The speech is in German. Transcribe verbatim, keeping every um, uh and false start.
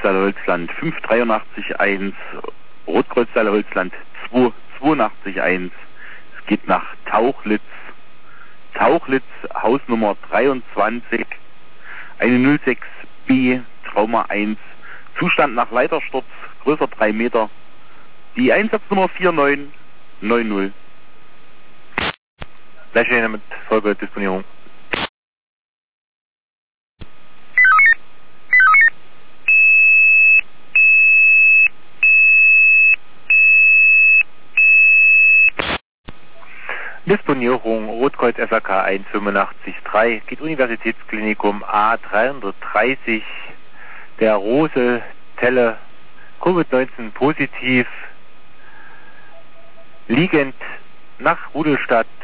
Saale-Holzland fünf dreiundachtzig eins, Rotkreuz Saale-Holzland zwei zweiundachtzig eins. Es geht nach Tauchlitz. Tauchlitz, Hausnummer dreiundzwanzig, eine null sechs B, Trauma eins, Zustand nach Leitersturz, größer drei Meter, die Einsatznummer vier neun neun null. Leitstelle mit Folgedisponierung. Disponierung Rotkreuz S A K eins fünfundachtzig drei, geht Universitätsklinikum A dreihundertdreißig, der Rose Telle, Covid neunzehn positiv, liegend nach Rudolstadt.